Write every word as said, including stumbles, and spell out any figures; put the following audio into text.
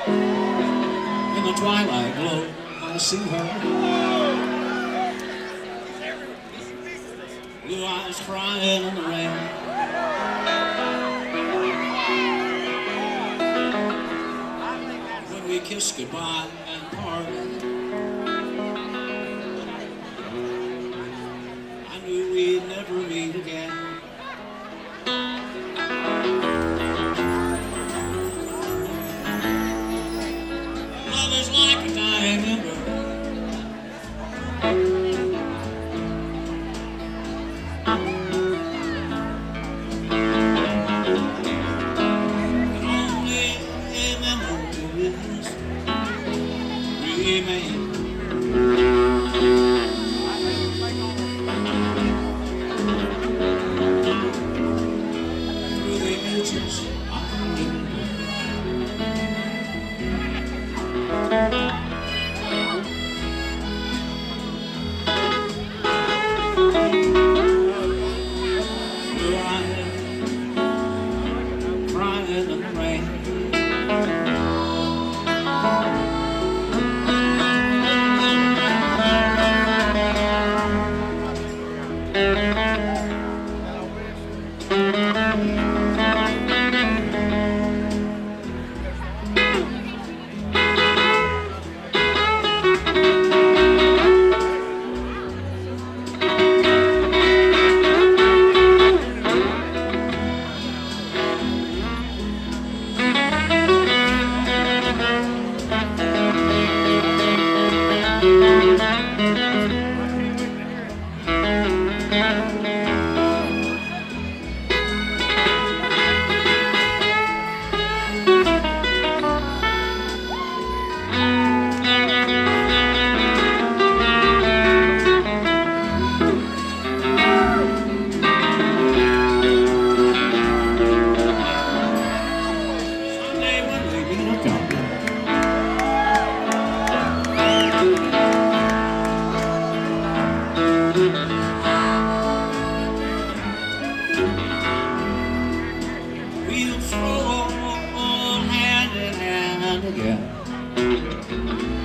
In the twilight glow, I see her. Blue eyes crying in the rain. When we kiss goodbye and parted, I knew we'd never meet again. Love is like a dying ember. Remain. Through the ages I Blue eyes crying in the rain. We'll stroll hand in hand again.